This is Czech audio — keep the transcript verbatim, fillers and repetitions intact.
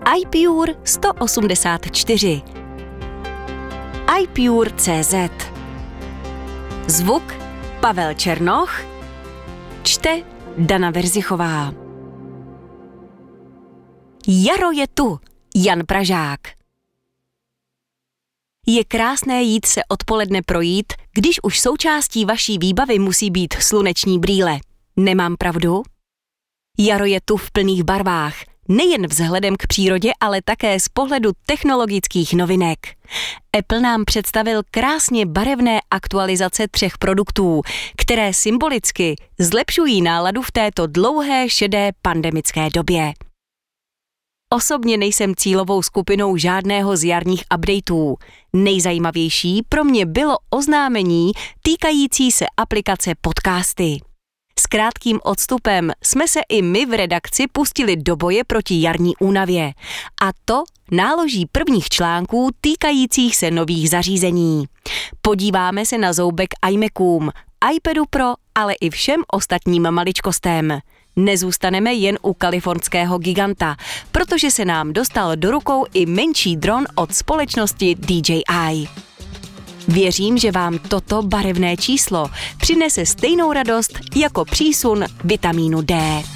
iPure sto osmdesát čtyři. iPure tečka cé zet. Zvuk Pavel Černoch. Čte Dana Verzichová. Jaro je tu. Jan Pražák. Je krásné jít se odpoledne projít, když už součástí vaší výbavy musí být sluneční brýle. Nemám pravdu? Jaro je tu v plných barvách, nejen vzhledem k přírodě, ale také z pohledu technologických novinek. Apple nám představil krásně barevné aktualizace třech produktů, které symbolicky zlepšují náladu v této dlouhé šedé pandemické době. Osobně nejsem cílovou skupinou žádného z jarních updateů. Nejzajímavější pro mě bylo oznámení týkající se aplikace Podcasty. S krátkým odstupem jsme se i my v redakci pustili do boje proti jarní únavě. A to náloží prvních článků týkajících se nových zařízení. Podíváme se na zoubek iMacům, iPadu Pro, ale i všem ostatním maličkostem. Nezůstaneme jen u kalifornského giganta, protože se nám dostal do rukou i menší dron od společnosti D J I. Věřím, že vám toto barevné číslo přinese stejnou radost jako přísun vitamínu D.